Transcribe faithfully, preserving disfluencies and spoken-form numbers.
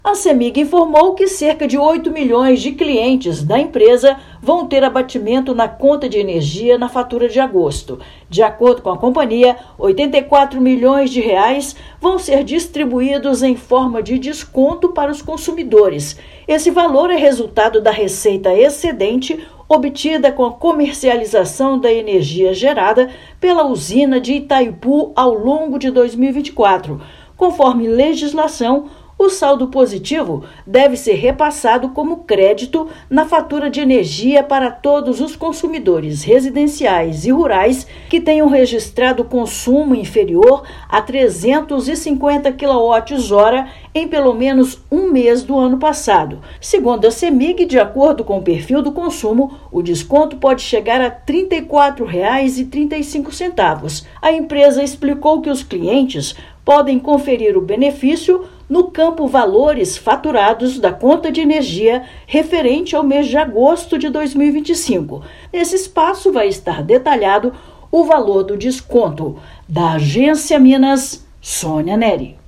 A CEMIG informou que cerca de oito milhões de clientes da empresa vão ter abatimento na conta de energia na fatura de agosto. De acordo com a companhia, oitenta e quatro milhões de reais vão ser distribuídos em forma de desconto para os consumidores. Esse valor é resultado da receita excedente obtida com a comercialização da energia gerada pela usina de Itaipu ao longo de dois mil e vinte e quatro. Conforme legislação, o saldo positivo deve ser repassado como crédito na fatura de energia para todos os consumidores residenciais e rurais que tenham registrado consumo inferior a trezentos e cinquenta quilowatt-hora em pelo menos um mês do ano passado. Segundo a CEMIG, de acordo com o perfil do consumo, o desconto pode chegar a trinta e quatro reais e trinta e cinco centavos. A empresa explicou que os clientes podem conferir o benefício no campo Valores Faturados da conta de energia referente ao mês de agosto de dois mil e vinte e cinco. Nesse espaço vai estar detalhado o valor do desconto. Da Agência Minas, Sônia Neri.